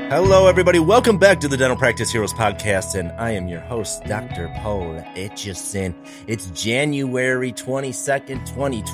Hello, everybody. Welcome back to the Dental Practice Heroes podcast, and I am your host, Dr. Paul Etchison. It's January 22nd,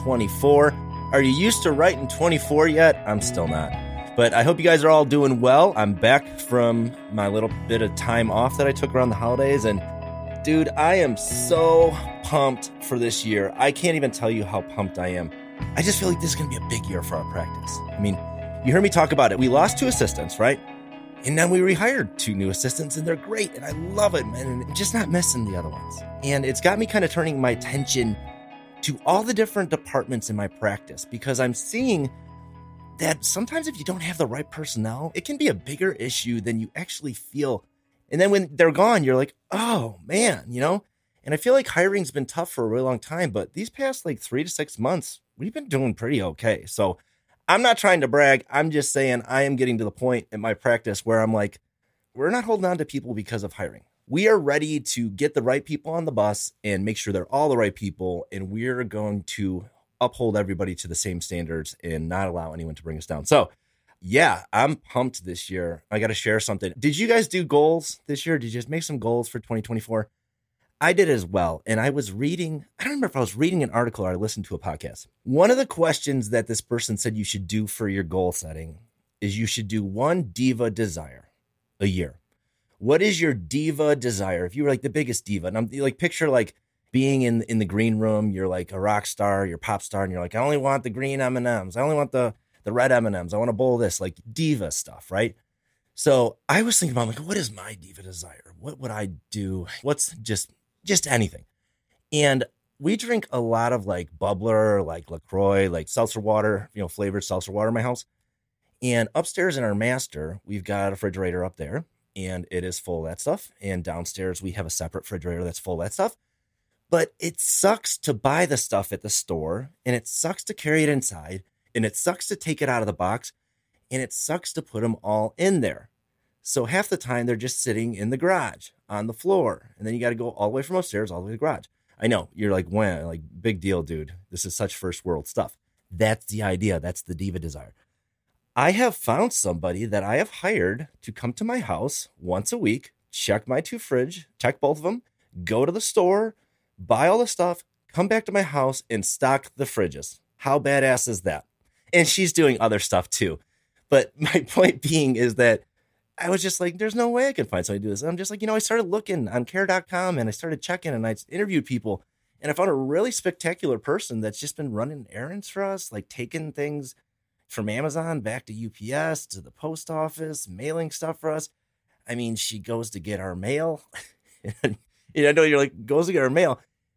2024. Are you used to writing 24 yet? I'm still not, but I hope you guys are all doing well. I'm back from my little bit of time off that I took around the holidays, and dude, I am so pumped for this year. I can't even tell you how pumped I am. I just feel like this is going to be a big year for our practice. I mean, you heard me talk about it. We lost 2 assistants, right? And then we rehired 2 new assistants, and they're great, and I love it, man. And I'm just not missing the other ones. And it's got me kind of turning my attention to all the different departments in my practice, because I'm seeing that sometimes if you don't have the right personnel, it can be a bigger issue than you actually feel. And then when they're gone, you're like, oh man, you know? And I feel like hiring's been tough for a really long time, but these past like 3 to 6 months, we've been doing pretty okay. So I'm not trying to brag. I'm just saying I am getting to the point in my practice where I'm like, we're not holding on to people because of hiring. We are ready to get the right people on the bus and make sure they're all the right people. And we're going to uphold everybody to the same standards and not allow anyone to bring us down. So yeah, I'm pumped this year. I got to share something. Did you guys do goals this year? Did you just make some goals for 2024? I did as well. And I was reading, I don't remember if I was reading an article or I listened to a podcast. One of the questions that this person said you should do for your goal setting is you should do 1 diva desire a year. What is your diva desire? If you were like the biggest diva, and I'm like, picture like being in the green room, you're like a rock star, you're a pop star, and you're like, I only want the green M&Ms. I only want the red M&Ms. I want a bowl of this, like diva stuff, right? So I was thinking about like, what is my diva desire? What would I do? What's just anything. And we drink a lot of like bubbler, like LaCroix, like seltzer water, flavored seltzer water in my house. And upstairs in our master, we've got a refrigerator up there and it is full of that stuff. And downstairs, we have a separate refrigerator that's full of that stuff. But it sucks to buy the stuff at the store, and it sucks to carry it inside, and it sucks to take it out of the box, and it sucks to put them all in there. So half the time they're just sitting in the garage on the floor. And then you got to go all the way from upstairs, all the way to the garage. I know you're like, wow, like big deal, dude. This is such first world stuff. That's the idea. That's the diva desire. I have found somebody that I have hired to come to my house once a week, check my 2 fridge, check both of them, go to the store, buy all the stuff, come back to my house and stock the fridges. How badass is that? And she's doing other stuff too. But my point being is that I was just like, there's no way I can find somebody to do this. And I'm just like, I started looking on care.com and I started checking and I interviewed people and I found a really spectacular person that's just been running errands for us, like taking things from Amazon back to UPS, to the post office, mailing stuff for us. I mean, she goes to get our mail. And, I know you're like, goes to get our mail,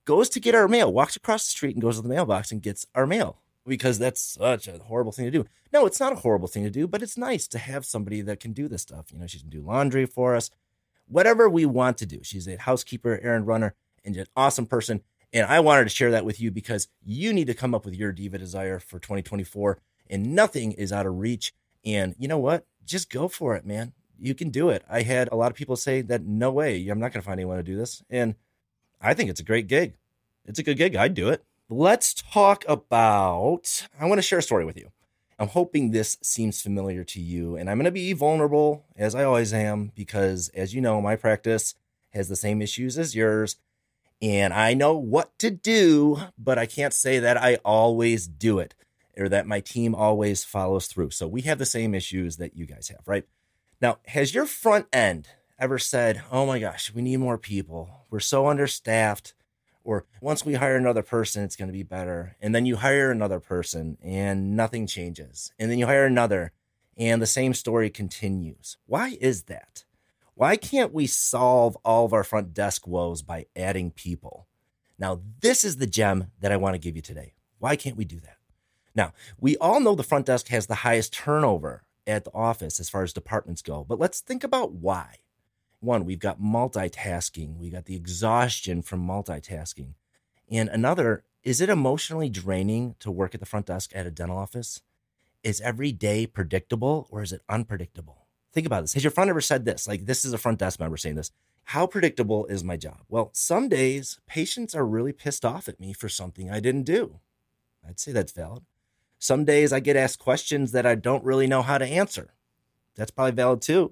walks across the street and goes to the mailbox and gets our mail. Because that's such a horrible thing to do. No, it's not a horrible thing to do, but it's nice to have somebody that can do this stuff. She can do laundry for us, whatever we want to do. She's a housekeeper, errand runner, and an awesome person. And I wanted to share that with you because you need to come up with your diva desire for 2024, and nothing is out of reach. And you know what? Just go for it, man. You can do it. I had a lot of people say that, no way, I'm not going to find anyone to do this. And I think it's a great gig. It's a good gig. I'd do it. Let's talk about, I want to share a story with you. I'm hoping this seems familiar to you, and I'm going to be vulnerable as I always am, because as you know, my practice has the same issues as yours, and I know what to do, but I can't say that I always do it or that my team always follows through. So we have the same issues that you guys have, right? Now, has your front end ever said, oh my gosh, we need more people. We're so understaffed. Or once we hire another person, it's going to be better. And then you hire another person and nothing changes. And then you hire another and the same story continues. Why is that? Why can't we solve all of our front desk woes by adding people? Now, this is the gem that I want to give you today. Why can't we do that? Now, we all know the front desk has the highest turnover at the office as far as departments go, but let's think about why. One, we've got multitasking. We got the exhaustion from multitasking. And another, is it emotionally draining to work at the front desk at a dental office? Is every day predictable or is it unpredictable? Think about this. Has your friend ever said this? Like, this is a front desk member saying this. How predictable is my job? Well, some days patients are really pissed off at me for something I didn't do. I'd say that's valid. Some days I get asked questions that I don't really know how to answer. That's probably valid too.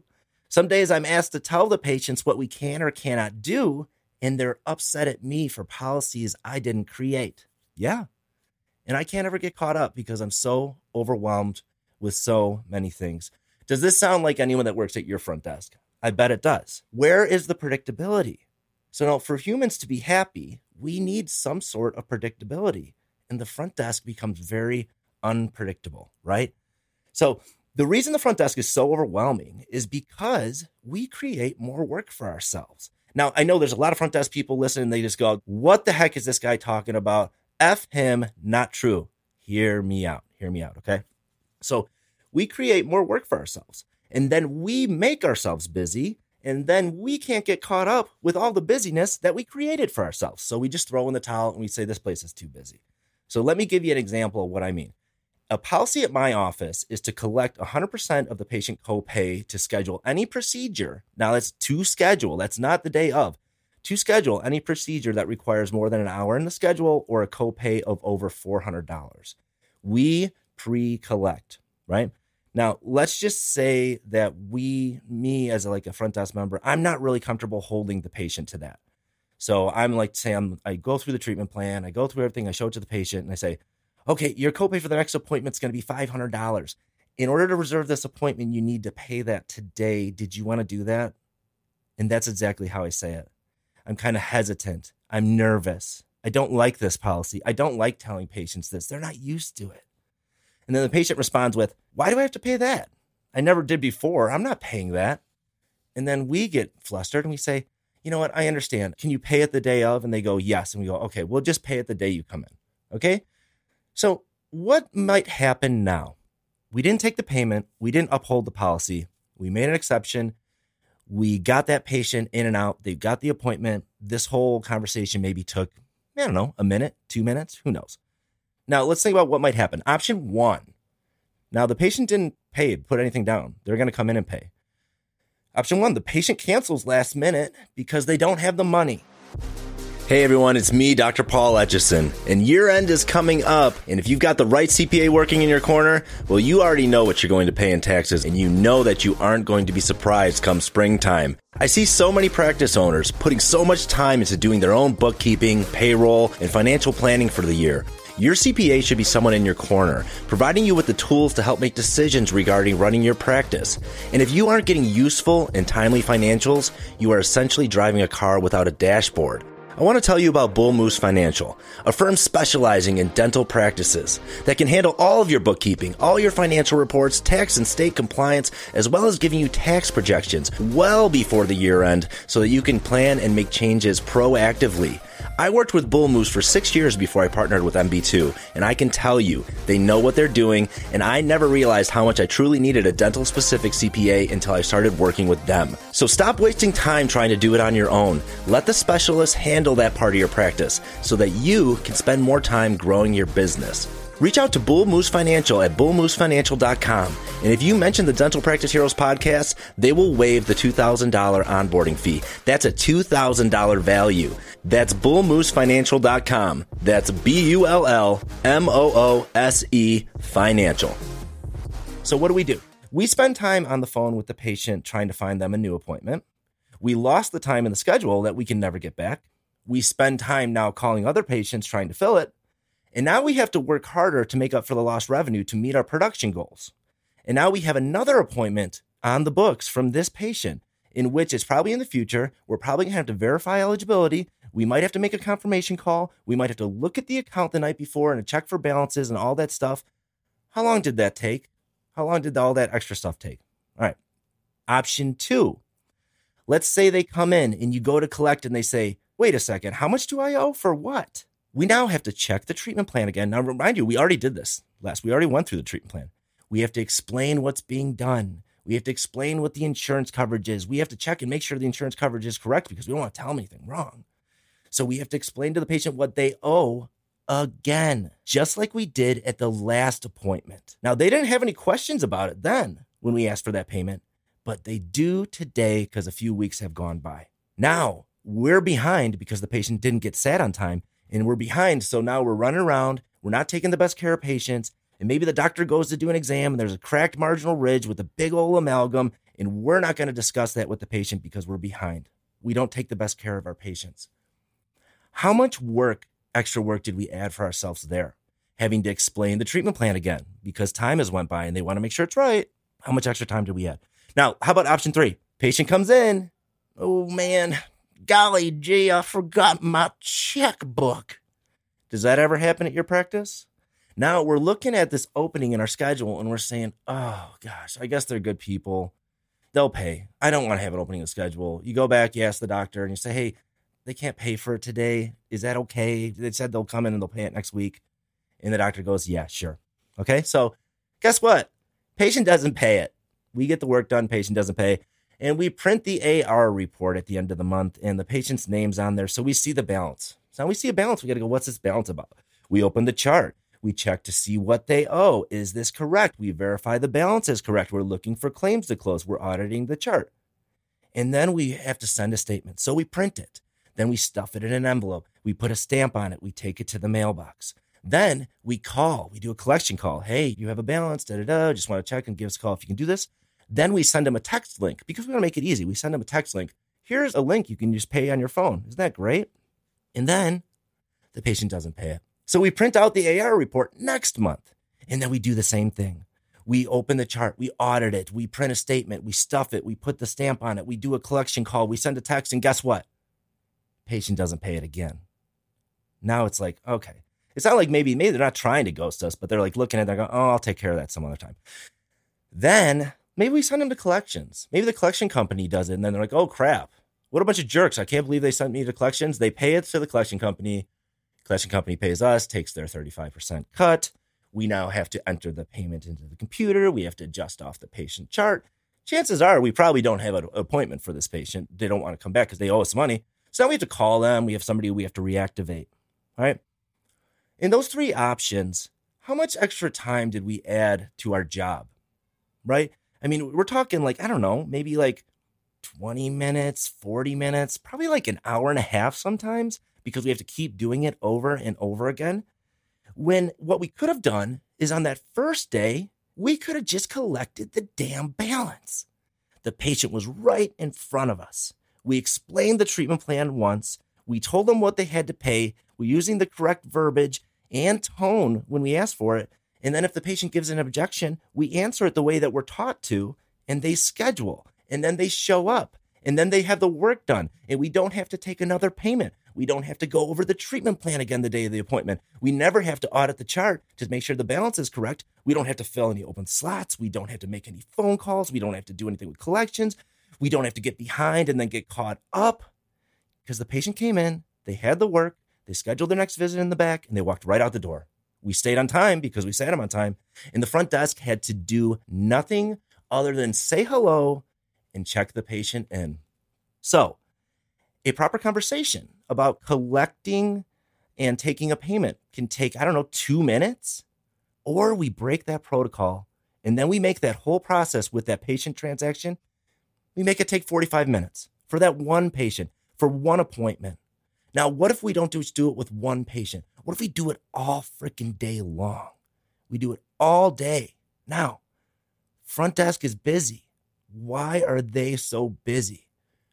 Some days I'm asked to tell the patients what we can or cannot do, and they're upset at me for policies I didn't create. Yeah. And I can't ever get caught up because I'm so overwhelmed with so many things. Does this sound like anyone that works at your front desk? I bet it does. Where is the predictability? So now for humans to be happy, we need some sort of predictability. And the front desk becomes very unpredictable, right? So the reason the front desk is so overwhelming is because we create more work for ourselves. Now, I know there's a lot of front desk people listening. They just go, what the heck is this guy talking about? F him, not true. Hear me out. Hear me out, okay? So we create more work for ourselves. And then we make ourselves busy. And then we can't get caught up with all the busyness that we created for ourselves. So we just throw in the towel and we say, this place is too busy. So let me give you an example of what I mean. A policy at my office is to collect 100% of the patient copay to schedule any procedure. Now that's to schedule. That's not the day of. To schedule any procedure that requires more than an hour in the schedule or a copay of over $400. We pre-collect, right? Now, let's just say that me as a front desk member, I'm not really comfortable holding the patient to that. So I'm like, I go through the treatment plan, I go through everything, I show it to the patient, and I say, okay, your copay for the next appointment is going to be $500. In order to reserve this appointment, you need to pay that today. Did you want to do that? And that's exactly how I say it. I'm kind of hesitant. I'm nervous. I don't like this policy. I don't like telling patients this. They're not used to it. And then the patient responds with, why do I have to pay that? I never did before. I'm not paying that. And then we get flustered and we say, you know what? I understand. Can you pay it the day of? And they go, yes. And we go, okay, we'll just pay it the day you come in. Okay. So what might happen now? We didn't take the payment. We didn't uphold the policy. We made an exception. We got that patient in and out. They got the appointment. This whole conversation maybe took, I don't know, a minute, 2 minutes. Who knows? Now let's think about what might happen. Option one. Now the patient didn't put anything down. They're going to come in and pay. Option one, the patient cancels last minute because they don't have the money. Hey everyone, it's me, Dr. Paul Etchison, and year end is coming up, and if you've got the right CPA working in your corner, well, you already know what you're going to pay in taxes, and you know that you aren't going to be surprised come springtime. I see so many practice owners putting so much time into doing their own bookkeeping, payroll, and financial planning for the year. Your CPA should be someone in your corner, providing you with the tools to help make decisions regarding running your practice. And if you aren't getting useful and timely financials, you are essentially driving a car without a dashboard. I want to tell you about Bull Moose Financial, a firm specializing in dental practices that can handle all of your bookkeeping, all your financial reports, tax and state compliance, as well as giving you tax projections well before the year end so that you can plan and make changes proactively. I worked with Bull Moose for 6 years before I partnered with MB2, and I can tell you, they know what they're doing, and I never realized how much I truly needed a dental-specific CPA until I started working with them. So stop wasting time trying to do it on your own. Let the specialists handle that part of your practice so that you can spend more time growing your business. Reach out to Bull Moose Financial at bullmoosefinancial.com. And if you mention the Dental Practice Heroes podcast, they will waive the $2,000 onboarding fee. That's a $2,000 value. That's bullmoosefinancial.com. That's BULLMOOSE Financial. So what do? We spend time on the phone with the patient trying to find them a new appointment. We lost the time in the schedule that we can never get back. We spend time now calling other patients trying to fill it. And now we have to work harder to make up for the lost revenue to meet our production goals. And now we have another appointment on the books from this patient in which it's probably in the future. We're probably going to have to verify eligibility. We might have to make a confirmation call. We might have to look at the account the night before and check for balances and all that stuff. How long did that take? How long did all that extra stuff take? All right. Option two. Let's say they come in and you go to collect and they say, wait a second, how much do I owe for what? We now have to check the treatment plan again. Now, remind you, we already did this we already went through the treatment plan. We have to explain what's being done. We have to explain what the insurance coverage is. We have to check and make sure the insurance coverage is correct because we don't want to tell them anything wrong. So we have to explain to the patient what they owe again, just like we did at the last appointment. Now, they didn't have any questions about it then when we asked for that payment, but they do today because a few weeks have gone by. Now, we're behind because the patient didn't get sat on time. And we're behind, so now we're running around. We're not taking the best care of patients. And maybe the doctor goes to do an exam and there's a cracked marginal ridge with a big old amalgam. And we're not going to discuss that with the patient because we're behind. We don't take the best care of our patients. How much extra work did we add for ourselves there? Having to explain the treatment plan again because time has went by and they want to make sure it's right. How much extra time did we add? Now, how about option 3? Patient comes in. Oh man, golly gee, I forgot my checkbook. Does that ever happen at your practice? Now we're looking at this opening in our schedule and we're saying, oh gosh, I guess they're good people. They'll pay. I don't want to have an opening in the schedule. You go back, you ask the doctor and you say, hey, they can't pay for it today. Is that okay? They said they'll come in and they'll pay it next week. And the doctor goes, yeah, sure. Okay. So guess what? Patient doesn't pay it. We get the work done. Patient doesn't pay. And we print the AR report at the end of the month and the patient's name's on there. So we see the balance. So now we see a balance. We got to go, what's this balance about? We open the chart. We check to see what they owe. Is this correct? We verify the balance is correct. We're looking for claims to close. We're auditing the chart. And then we have to send a statement. So we print it. Then we stuff it in an envelope. We put a stamp on it. We take it to the mailbox. Then we call. We do a collection call. Hey, you have a balance. Just want to check and give us a call if you can do this. Then we send them a text link because we want to make it easy. We send them a text link. Here's a link you can just pay on your phone. Isn't that great? And then the patient doesn't pay it. So we print out the AR report next month. And then we do the same thing. We open the chart. We audit it. We print a statement. We stuff it. We put the stamp on it. We do a collection call. We send a text. And guess what? Patient doesn't pay it again. Now it's like, okay. It's not like maybe they're not trying to ghost us, but they're like looking at it. They're going, oh, I'll take care of that some other time. Then maybe we send them to collections. Maybe the collection company does it. And then they're like, oh, crap. What a bunch of jerks. I can't believe they sent me to collections. They pay it to the collection company. Collection company pays us, takes their 35% cut. We now have to enter the payment into the computer. We have to adjust off the patient chart. Chances are we probably don't have an appointment for this patient. They don't want to come back because they owe us money. So now we have to call them. We have somebody we have to reactivate. All right. In those 3 options, how much extra time did we add to our job? Right? I mean, we're talking like, I don't know, maybe like 20 minutes, 40 minutes, probably like an hour and a half sometimes because we have to keep doing it over and over again. When what we could have done is on that first day, we could have just collected the damn balance. The patient was right in front of us. We explained the treatment plan once. We told them what they had to pay. We're using the correct verbiage and tone when we ask for it. And then if the patient gives an objection, we answer it the way that we're taught to, and they schedule, and then they show up, and then they have the work done, and we don't have to take another payment. We don't have to go over the treatment plan again the day of the appointment. We never have to audit the chart to make sure the balance is correct. We don't have to fill any open slots. We don't have to make any phone calls. We don't have to do anything with collections. We don't have to get behind and then get caught up because the patient came in, they had the work, they scheduled their next visit in the back, and they walked right out the door. We stayed on time because we sat them on time, and the front desk had to do nothing other than say hello and check the patient in. So a proper conversation about collecting and taking a payment can take, 2 minutes, or we break that protocol and then we make that whole process with that patient transaction. We make it take 45 minutes for that one patient, for one appointment. Now, what if we don't just do it with one patient? What if we do it all freaking day long? We do it all day. Now, front desk is busy. Why are they so busy?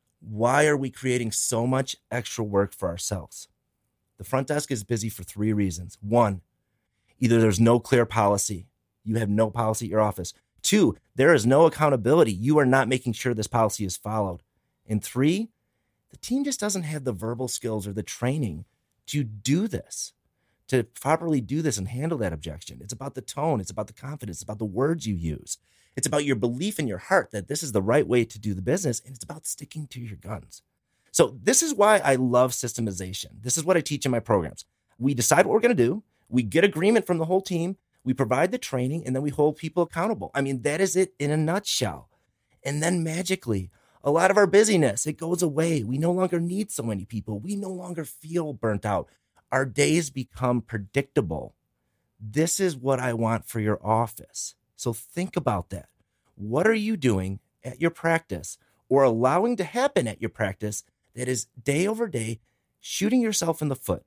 Why are we creating so much extra work for ourselves? The front desk is busy for 3 reasons. 1, either there's no clear policy. You have no policy at your office. 2, there is no accountability. You are not making sure this policy is followed. And 3, the team just doesn't have the verbal skills or the training to do this, to properly do this and handle that objection. It's about the tone. It's about the confidence. It's about the words you use. It's about your belief in your heart that this is the right way to do the business. And it's about sticking to your guns. So this is why I love systemization. This is what I teach in my programs. We decide what we're going to do. We get agreement from the whole team. We provide the training, and then we hold people accountable. I mean, that is it in a nutshell. And then magically, a lot of our busyness, it goes away. We no longer need so many people. We no longer feel burnt out. Our days become predictable. This is what I want for your office. So think about that. What are you doing at your practice or allowing to happen at your practice that is day over day shooting yourself in the foot?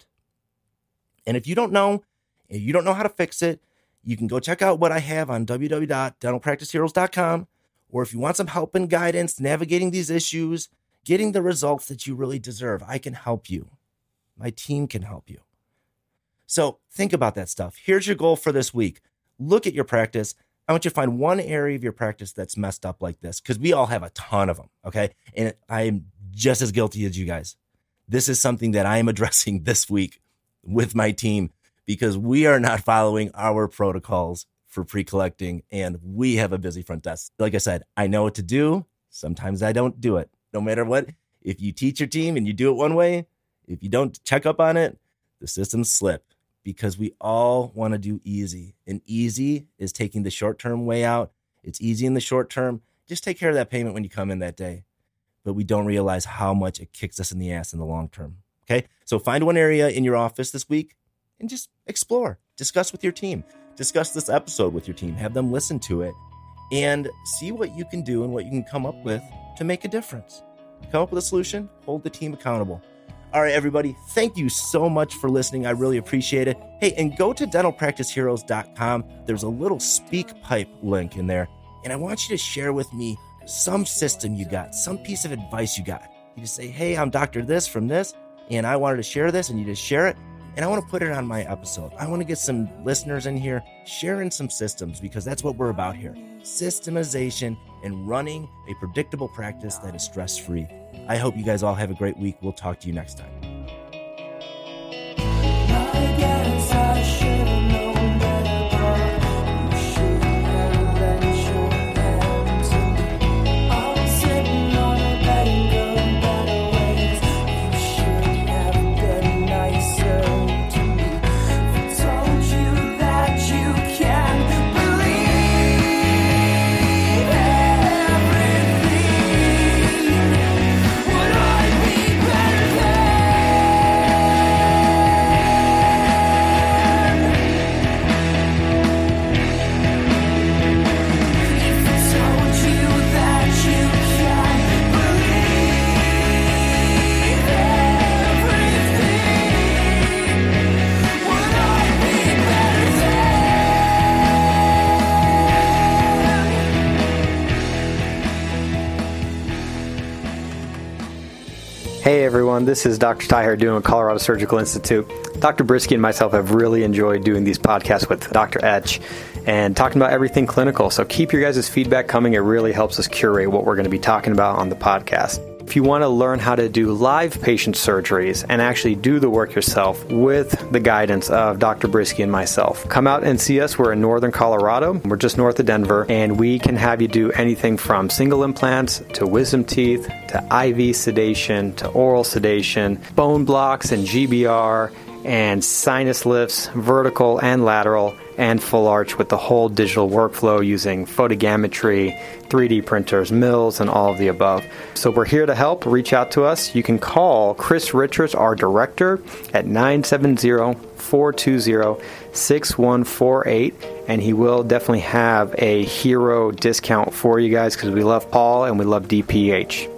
And if you don't know how to fix it, you can go check out what I have on www.dentalpracticeheroes.com, or if you want some help and guidance navigating these issues, getting the results that you really deserve, I can help you. My team can help you. So think about that stuff. Here's your goal for this week. Look at your practice. I want you to find one area of your practice that's messed up like this, because we all have a ton of them, okay? And I'm just as guilty as you guys. This is something that I am addressing this week with my team because we are not following our protocols for pre-collecting, and we have a busy front desk. Like I said, I know what to do. Sometimes I don't do it. No matter what, if you teach your team and you do it one way, if you don't check up on it, the systems slip. Because we all want to do easy. And easy is taking the short-term way out. It's easy in the short term. Just take care of that payment when you come in that day. But we don't realize how much it kicks us in the ass in the long term. Okay? So find one area in your office this week and just explore. Discuss with your team. Discuss this episode with your team. Have them listen to it and see what you can do and what you can come up with to make a difference. Come up with a solution. Hold the team accountable. All right, everybody, thank you so much for listening. I really appreciate it. Hey, and go to dentalpracticeheroes.com. There's a little SpeakPipe link in there, and I want you to share with me some system you got, some piece of advice you got. You just say, hey, I'm Dr. This from this, and I wanted to share this, and you just share it, and I want to put it on my episode. I want to get some listeners in here sharing some systems because that's what we're about here. Systemization and running a predictable practice that is stress-free. I hope you guys all have a great week. We'll talk to you next time. I guess I should have known better, but you should have lent your hand to me. I'm sitting on a bank of better ways. You should have been nicer to me. I told you that you can believe everything. Would I be better than? Hey everyone, this is Dr. Ty Hardune with Colorado Surgical Institute. Dr. Brisky and myself have really enjoyed doing these podcasts with Dr. Etch and talking about everything clinical. So keep your guys' feedback coming. It really helps us curate what we're going to be talking about on the podcast. If you want to learn how to do live patient surgeries and actually do the work yourself with the guidance of Dr. Brisky and myself, come out and see us. We're in northern Colorado. We're just north of Denver, and we can have you do anything from single implants to wisdom teeth to IV sedation to oral sedation, bone blocks and GBR, and sinus lifts, vertical and lateral, and full arch with the whole digital workflow using photogrammetry, 3D printers, mills, and all of the above. So we're here to help. Reach out to us. You can call Chris Richards, our director, at 970-420-6148, and he will definitely have a hero discount for you guys because we love Paul and we love DPH.